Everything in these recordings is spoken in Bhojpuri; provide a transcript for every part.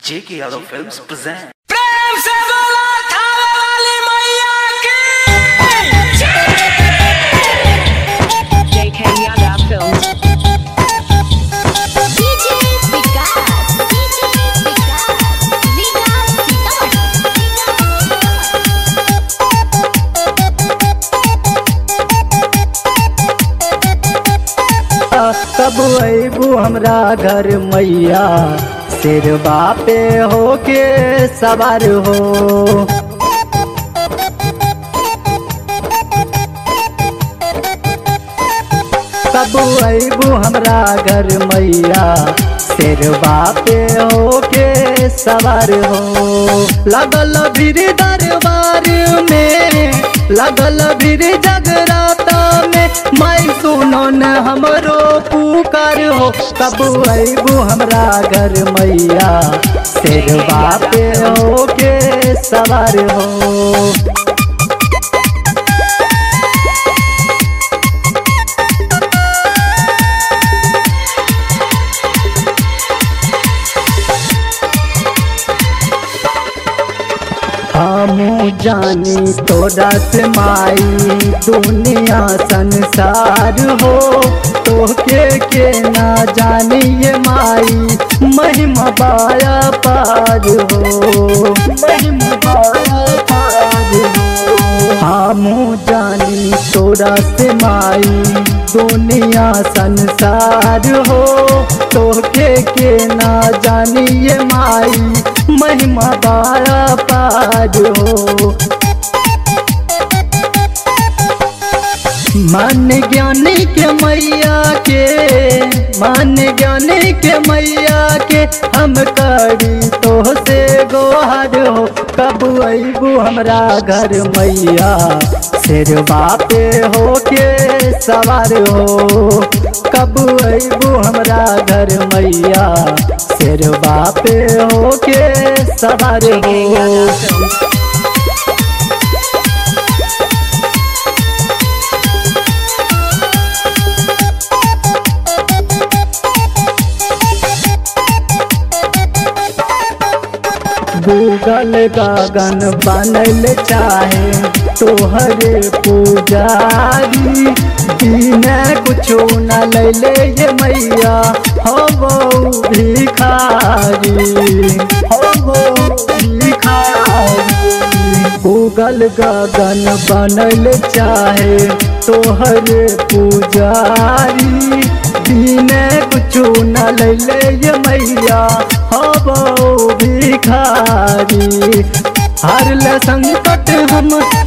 JK Yadav Films present. प्रेम से बोला थावे वाली मैया की JK Yadav Films. DJ Vikas, कब अबू हमरा घर मैया सिरबा पे होके सवार हो। कब अबू हमरा घर मैया सिरबा पे होके सवार हो। लगल भीड़ दरबार में, लगल भीड़ जगराता में, माई सुनो न हमरो पुकार हो। कब अबू हमरा घर मैया सिरबा पे होके सवार हो। हमू जानी तोरा से माई दुनिया संसार हो। तोके ना जानी ये माई महिमा बाया पार हो, महिमा बाया पार हो। हमू जानी तोरा से माई दुनिया संसार हो। तोके ना जानी ये माई महिमा बाया पार हो। मान ज्ञानी के मैया के, मान ज्ञानी के मैया के, हम करी तो से गोहर हो। कब अबू हमरा घर मैया सिरबा पे होके सवार हो। कब अबू हमरा घर मैया सिरबा पे होके सवार JK Yadav हो। Films. गूगल गगन बनल चाहे तोहरे पुजारी, बिना कुछो न लैले ये मैया हो भिखारी, हो भिखारी। गूगल गगन बनल चाहे तोहरे पुजारी, बिना कुछो न लैले ये मैया हो भिखारी। हर ल संकट हम,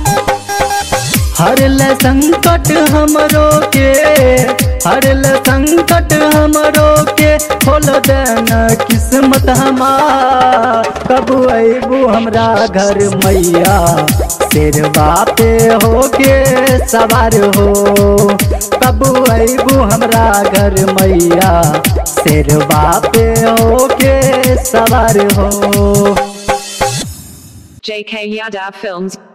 हर ल संकट हमरो के, हर ल संकट हमरो के, खोल देना किस्मत हमार। कब अबू हमरा घर मैया सिरबा पे होके सवार हो। कब अबू हमरा घर मैया सिरबा पे होके सवार हो। JK Yadav Films.